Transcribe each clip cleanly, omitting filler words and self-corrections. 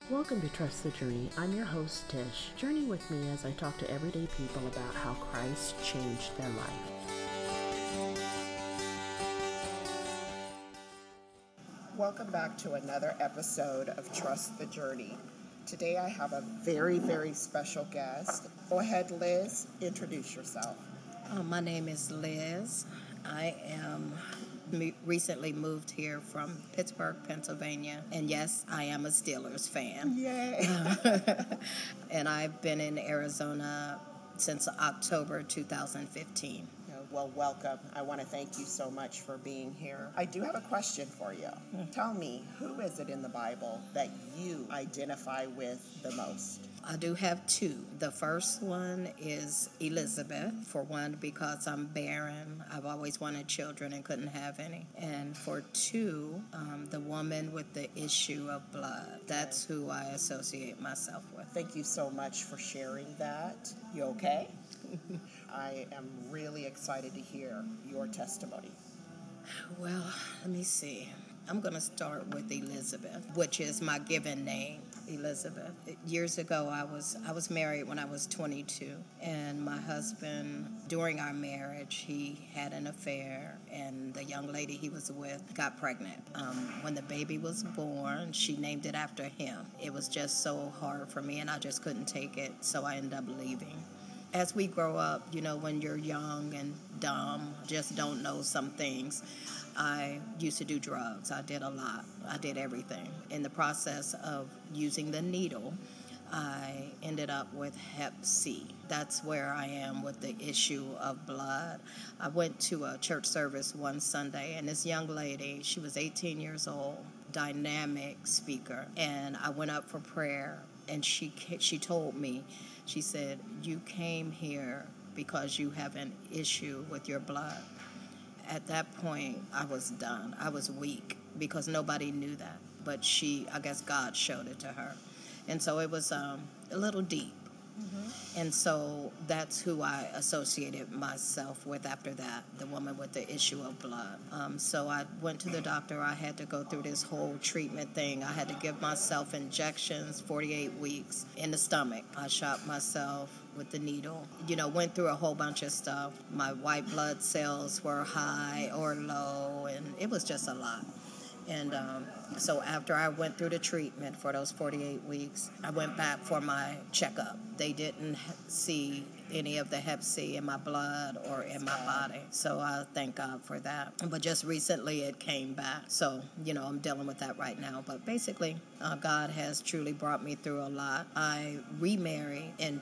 Welcome to Trust the Journey. I'm your host, Tish. Journey with me as I talk to everyday people about how Christ changed their life. Welcome back to another episode of Trust the Journey. Today I have a very, very special guest. Go ahead, Liz, introduce yourself. My name is Liz. I am recently moved here from Pittsburgh, Pennsylvania, and yes, I am a Steelers fan. Yay! And I've been in Arizona since October 2015. Well, welcome. I want to thank you so much for being here. I do have a question for you. Tell me, who is it in the Bible that you identify with the most? I do have two. The first one is Elizabeth, for one, because I'm barren. I've always wanted children and couldn't have any. And for two, the woman with the issue of blood. That's who I associate myself with. Thank you so much for sharing that. You okay? I am really excited to hear your testimony. Well, let me see. I'm going to start with Elizabeth, which is my given name, Elizabeth. Years ago, I was married when I was 22, and my husband, during our marriage, he had an affair, and the young lady he was with got pregnant. When the baby was born, she named it after him. It was just so hard for me, and I just couldn't take it, so I ended up leaving. As we grow up, when you're young and dumb, just don't know some things. I used to do drugs. I did a lot. I did everything. In the process of using the needle, I ended up with Hep C. That's where I am with the issue of blood. I went to a church service one Sunday, and this young lady, she was 18 years old, dynamic speaker, and I went up for prayer, and she told me, she said, "You came here because you have an issue with your blood." At that point, I was done. I was weak because nobody knew that. But I guess God showed it to her. And so it was a little deep. And so that's who I associated myself with after that, the woman with the issue of blood. So I went to the doctor. I had to go through this whole treatment thing. I had to give myself injections 48 weeks in the stomach. I shot myself with the needle. Went through a whole bunch of stuff. My white blood cells were high or low, and it was just a lot. And so after I went through the treatment for those 48 weeks, I went back for my checkup. They didn't see any of the Hep C in my blood or in my body. So I thank God for that. But just recently it came back. So, I'm dealing with that right now. But basically, God has truly brought me through a lot. I remarried in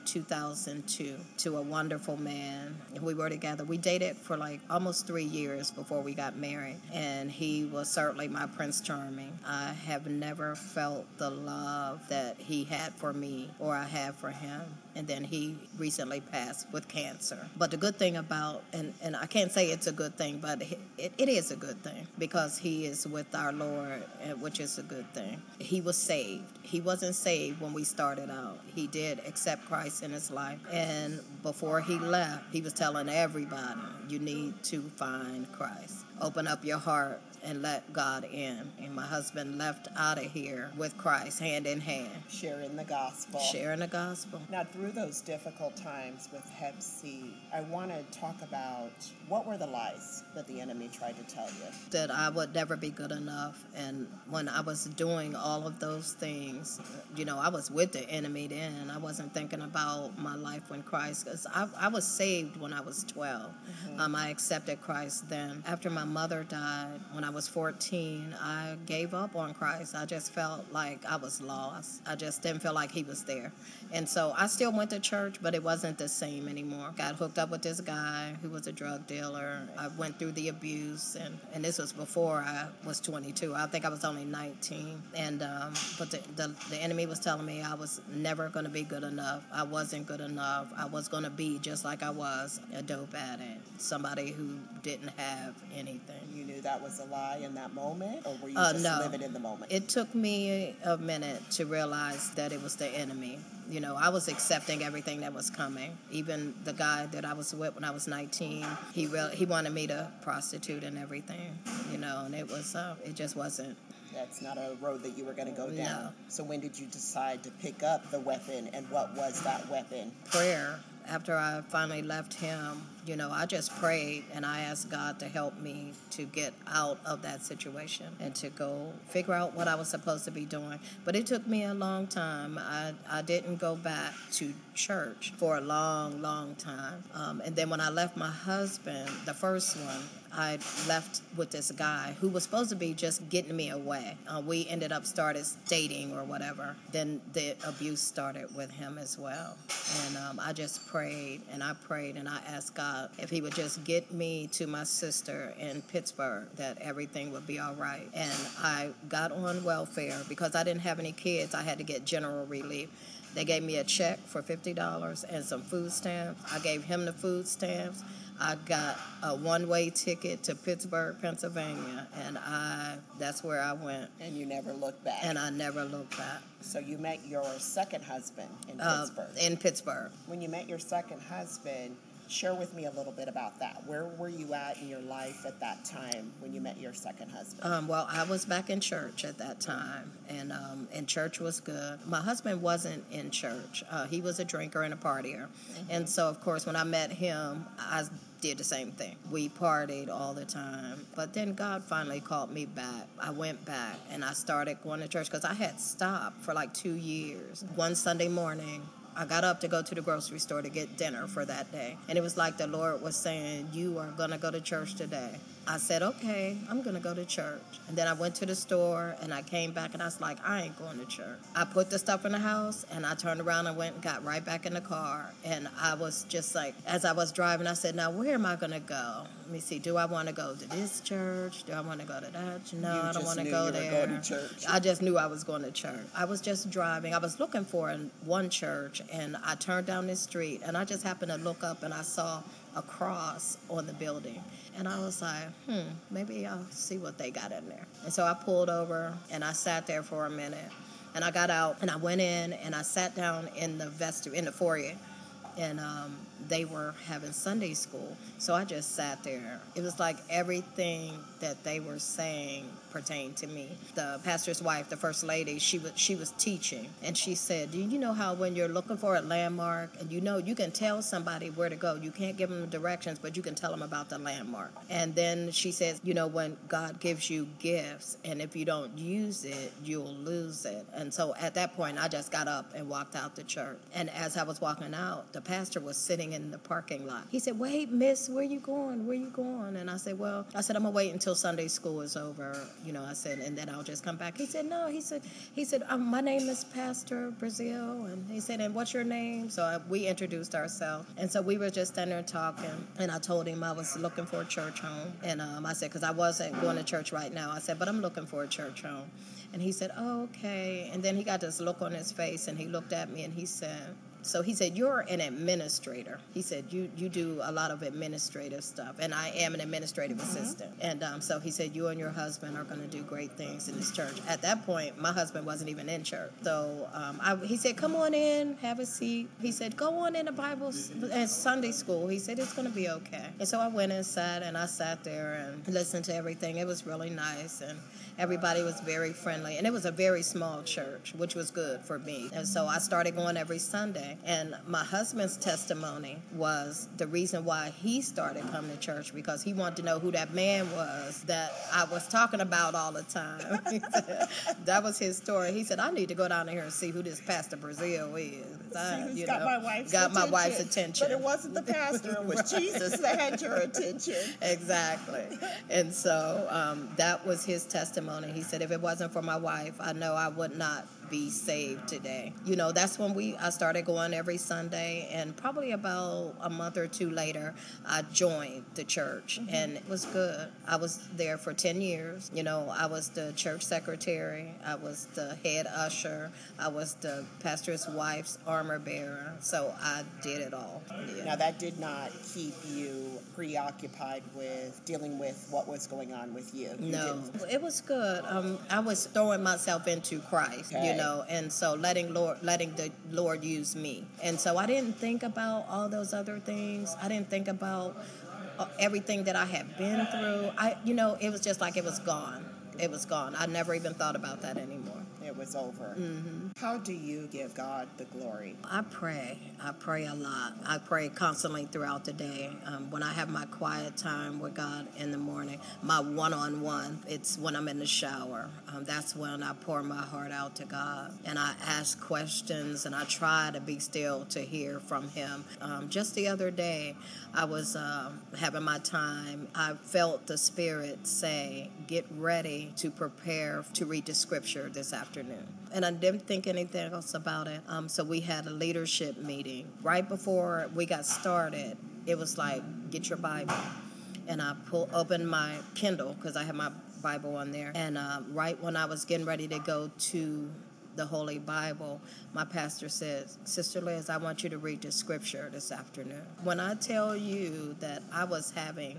2002 to a wonderful man. We were together. We dated for like almost 3 years before we got married. And he was certainly my Prince Charming. I have never felt the love that he had for me or I have for him. And then he recently passed with cancer. But the good thing about, and I can't say it's a good thing, but it is a good thing because he is with our Lord, which is a good thing. He was saved. He wasn't saved when we started out. He did accept Christ in his life. And before he left, he was telling everybody, you need to find Christ. Open up your heart and let God in. And my husband left out of here with Christ, hand in hand. Sharing the gospel. Sharing the gospel. Now, through those difficult times with Hep C, I want to talk about what were the lies that the enemy tried to tell you? That I would never be good enough. And when I was doing all of those things, I was with the enemy then. I wasn't thinking about my life when Christ, because I was saved when I was 12. I accepted Christ then. After my mother died, when I was 14, I gave up on Christ. I just felt like I was lost. I just didn't feel like he was there. And so I still went to church, but it wasn't the same anymore. Got hooked up with this guy who was a drug dealer. I went through the abuse, and this was before I was 22. I think I was only 19. And but the enemy was telling me I was never going to be good enough. I wasn't good enough. I was going to be just like I was, a dope addict, somebody who didn't have anything. You knew that was a lie in that moment, or were you just No. living in the moment? It took me a minute to realize that it was the enemy. I was accepting everything that was coming. Even the guy that I was with when I was 19, he wanted me to prostitute and everything, and it just wasn't That's not a road that you were going to go No. down. So when did you decide to pick up the weapon, and what was that weapon? Prayer. After I finally left him, I just prayed and I asked God to help me to get out of that situation and to go figure out what I was supposed to be doing. But it took me a long time. I didn't go back to church for a long, long time. And then when I left my husband, the first one, I left with this guy who was supposed to be just getting me away. We ended up started dating or whatever. Then the abuse started with him as well. And I just prayed and I asked God if he would just get me to my sister in Pittsburgh, that everything would be all right. And I got on welfare because I didn't have any kids. I had to get general relief. They gave me a check for $50 and some food stamps. I gave him the food stamps. I got a one-way ticket to Pittsburgh, Pennsylvania, and that's where I went. And you never looked back. And I never looked back. So you met your second husband in Pittsburgh. In Pittsburgh. When you met your second husband, share with me a little bit about that. Where were you at in your life at that time when you met your second husband? Well, I was back in church at that time, and church was good. My husband wasn't in church. He was a drinker and a partier. Mm-hmm. And so, of course, when I met him, I did the same thing. We partied all the time. But then God finally called me back. I went back, and I started going to church because I had stopped for like 2 years. One Sunday morning, I got up to go to the grocery store to get dinner for that day. And it was like the Lord was saying, you are going to go to church today. I said, okay, I'm going to go to church. And then I went to the store and I came back and I was like, I ain't going to church. I put the stuff in the house and I turned around and went and got right back in the car. And I was just like, as I was driving, I said, now where am I going to go? Let me see, do I want to go to this church? Do I want to go to that? No, I don't want to go there. Going to church. I just knew I was going to church. I was just driving. I was looking for one church and I turned down this street and I just happened to look up and I saw a cross on the building. And I was like, maybe I'll see what they got in there. And so I pulled over and I sat there for a minute. And I got out and I went in and I sat down in the foyer. And they were having Sunday school. So I just sat there. It was like everything that they were saying pertained to me. The pastor's wife, the first lady, she was teaching. And she said, do you know how when you're looking for a landmark and you can tell somebody where to go. You can't give them directions, but you can tell them about the landmark. And then she says, when God gives you gifts and if you don't use it, you'll lose it. And so at that point, I just got up and walked out the church. And as I was walking out, the pastor was sitting in the parking lot. He said, wait, miss, where you going? Where you going? And I said, I'm going to wait until Sunday school is over. I said, and then I'll just come back. He said, no, he said, my name is Pastor Brazil. And he said, and what's your name? So we introduced ourselves. And so we were just standing there talking. And I told him I was looking for a church home. And I said, because I wasn't going to church right now. I said, but I'm looking for a church home. And he said, oh, okay. And then he got this look on his face and he looked at me and he said, you're an administrator. He said, you do a lot of administrative stuff. And I am an administrative assistant. And so he said, you and your husband are going to do great things in this church. At that point, my husband wasn't even in church. So he said, come on in, have a seat. He said, go on in the Bible and Sunday school. He said, it's going to be okay. And so I went inside and I sat there and listened to everything. It was really nice. And everybody was very friendly. And it was a very small church, which was good for me. And so I started going every Sunday. And my husband's testimony was the reason why he started coming to church, because he wanted to know who that man was that I was talking about all the time. That was his story. He said, I need to go down here and see who this Pastor Brazil is. Got my wife's attention. But it wasn't the pastor, it was Jesus that had your attention. Exactly. And so that was his testimony. He said, if it wasn't for my wife, I know I would not be saved today. That's when I started going every Sunday, and probably about a month or two later, I joined the church, and it was good. I was there for 10 years. I was the church secretary, I was the head usher, I was the pastor's wife's armor bearer, so I did it all. Yeah. Now, that did not keep you preoccupied with dealing with what was going on with you. No, it was good. I was throwing myself into Christ, and so letting the Lord use me. And so I didn't think about all those other things. I didn't think about everything that I had been through. It was just like it was gone. It was gone. I never even thought about that anymore. It was over. How do you give God the glory? I pray. I pray a lot. I pray constantly throughout the day. When I have my quiet time with God in the morning, my one-on-one, it's when I'm in the shower. That's when I pour my heart out to God. And I ask questions, and I try to be still to hear from Him. Just the other day, I was having my time. I felt the Spirit say, get ready to prepare to read the scripture this afternoon. And I didn't think anything else about it. So we had a leadership meeting. Right before we got started, it was like, get your Bible. And I opened my Kindle, because I have my Bible on there. And right when I was getting ready to go to the Holy Bible, my pastor says, Sister Liz, I want you to read the scripture this afternoon. When I tell you that I was having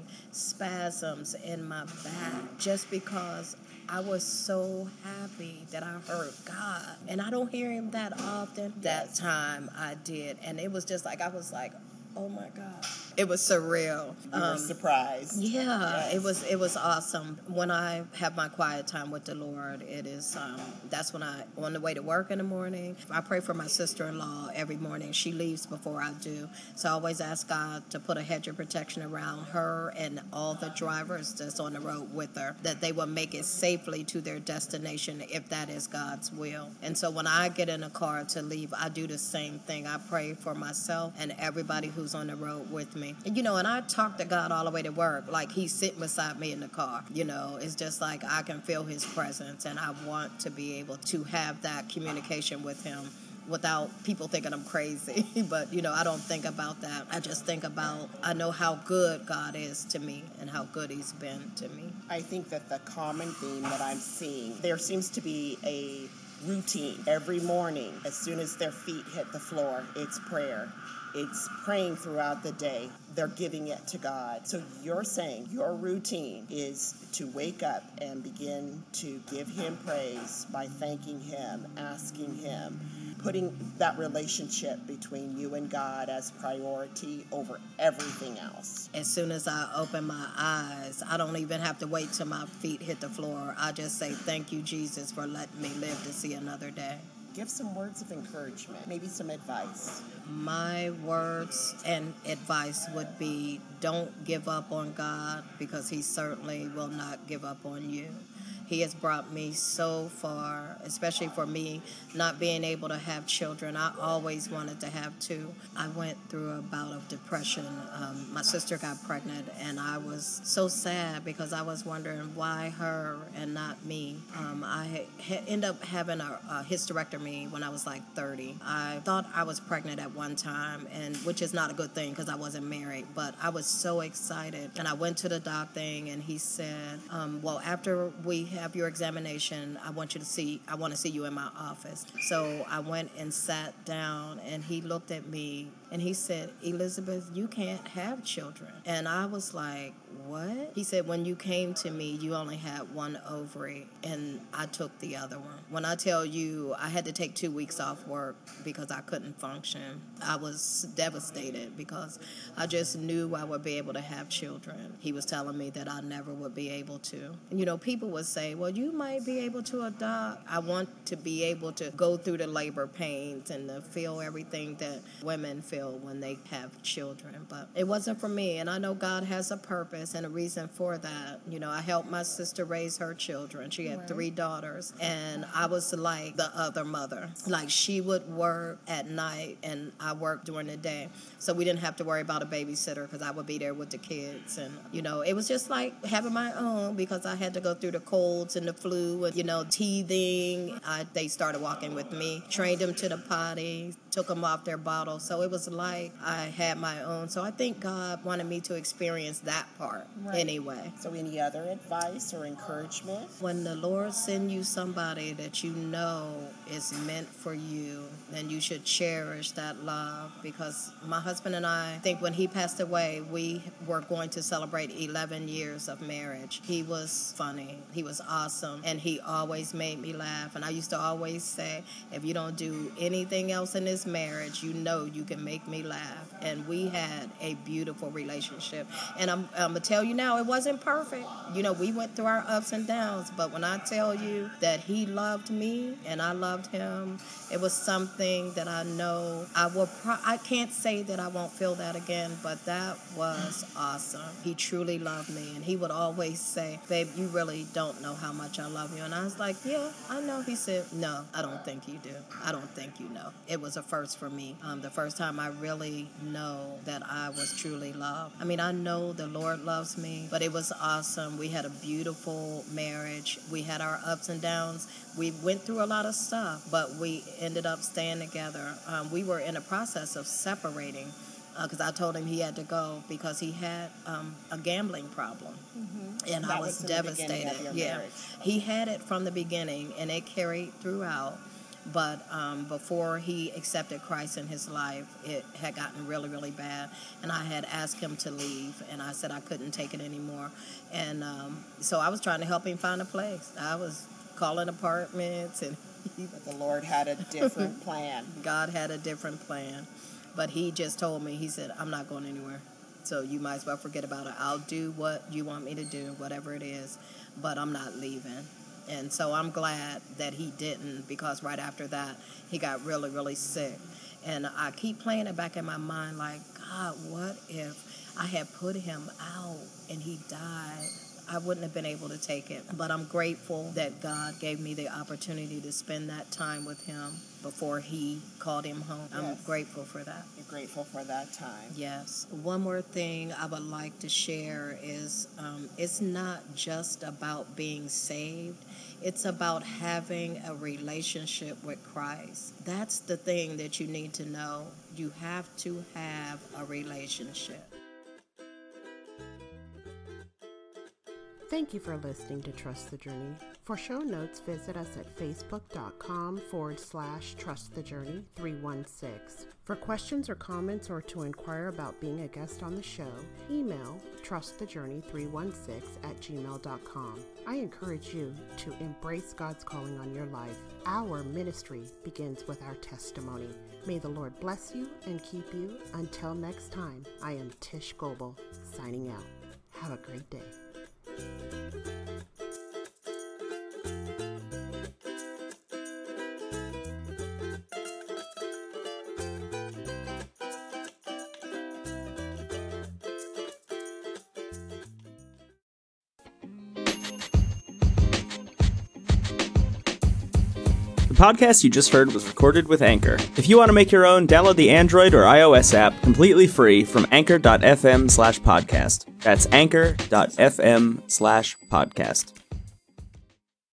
spasms in my back just because I was so happy that I heard God. And I don't hear Him that often. That time I did. And it was just like, I was like, oh my God. It was surreal. You were surprised. Yeah, Yes. it was awesome. When I have my quiet time with the Lord, it is that's when on the way to work in the morning. I pray for my sister-in-law every morning. She leaves before I do, so I always ask God to put a hedge of protection around her and all the drivers that's on the road with her, that they will make it safely to their destination if that is God's will. And so when I get in a car to leave, I do the same thing. I pray for myself and everybody who's on the road with me. And, and I talk to God all the way to work, like He's sitting beside me in the car. It's just like I can feel His presence, and I want to be able to have that communication with Him without people thinking I'm crazy. But, I don't think about that. I just think about, I know how good God is to me and how good He's been to me. I think that the common theme that I'm seeing, there seems to be a routine every morning. As soon as their feet hit the floor, it's prayer. It's praying throughout the day. They're giving it to God. So you're saying your routine is to wake up and begin to give Him praise by thanking Him, asking Him, putting that relationship between you and God as priority over everything else. As soon as I open my eyes, I don't even have to wait till my feet hit the floor. I just say, thank you, Jesus, for letting me live to see another day. Give some words of encouragement, maybe some advice. My words and advice would be, don't give up on God, because He certainly will not give up on you. He has brought me so far, especially for me not being able to have children. I always wanted to have two. I went through a bout of depression. My sister got pregnant, and I was so sad because I was wondering why her and not me. I ended up having a hysterectomy when I was like 30. I thought I was pregnant at one time, and which is not a good thing because I wasn't married, but I was so excited. And I went to the doctor, and he said, well, after we have your examination, I want to see you in my office. So I went and sat down, and he looked at me and he said, Elizabeth, you can't have children. And I was like, what? He said, when you came to me, you only had one ovary, and I took the other one. When I tell you, I had to take 2 weeks off work because I couldn't function. I was devastated because I just knew I would be able to have children. He was telling me that I never would be able to. And, people would say, well, you might be able to adopt. I want to be able to go through the labor pains and to feel everything that women feel when they have children. But it wasn't for me, and I know God has a purpose and a reason for that. I helped my sister raise her children. She had 3 daughters, and I was like the other mother. Like, she would work at night, and I worked during the day. So we didn't have to worry about a babysitter because I would be there with the kids. And, it was just like having my own because I had to go through the colds and the flu and, teething. They started walking with me, trained them to the potty, took them off their bottle. So it was like I had my own. So I think God wanted me to experience that part anyway. So any other advice or encouragement? When the Lord sends you somebody that you know is meant for you, then you should cherish that love. Because my husband and I think when he passed away, we were going to celebrate 11 years of marriage. He was funny. He was awesome. And he always made me laugh. And I used to always say, if you don't do anything else in this marriage, you can make me laugh. And we had a beautiful relationship. And I'm going to tell you now, it wasn't perfect. You know, we went through our ups and downs, but when I tell you that he loved me and I loved him, it was something that I know I can't say that I won't feel that again, but that was awesome. He truly loved me, and he would always say, babe, you really don't know how much I love you. And I was like, yeah, I know. He said, no, I don't think you do. I don't think you know. It was a first for me. The first time I really know that I was truly loved. I mean, I know the Lord loves me, but it was awesome. We had a beautiful marriage. We had our ups and downs. We went through a lot of stuff, but we ended up staying together. We were in a process of separating because I told him he had to go because he had a gambling problem. Mm-hmm. And I was devastated. Marriage. He had it from the beginning, and it carried throughout. But before he accepted Christ in his life, it had gotten really, really bad. And I had asked him to leave, and I said I couldn't take it anymore. And so I was trying to help him find a place. I was calling apartments. But the Lord had a different plan. God had a different plan. But he just told me, he said, I'm not going anywhere. So you might as well forget about it. I'll do what you want me to do, whatever it is, but I'm not leaving. And so I'm glad that he didn't, because right after that, he got really, really sick. And I keep playing it back in my mind like, God, what if I had put him out and he died? I wouldn't have been able to take it. But I'm grateful that God gave me the opportunity to spend that time with him before he called him home. Yes. I'm grateful for that. You're grateful for that time. Yes. One more thing I would like to share is it's not just about being saved. It's about having a relationship with Christ. That's the thing that you need to know. You have to have a relationship. Thank you for listening to Trust the Journey. For show notes, visit us at facebook.com/trustthejourney316. For questions or comments or to inquire about being a guest on the show, email trustthejourney316@gmail.com. I encourage you to embrace God's calling on your life. Our ministry begins with our testimony. May the Lord bless you and keep you. Until next time, I am Tish Goebel, signing out. Have a great day. The podcast you just heard was recorded with Anchor. If you want to make your own, download the Android or iOS app completely free from anchor.fm/podcast. That's anchor.fm/podcast.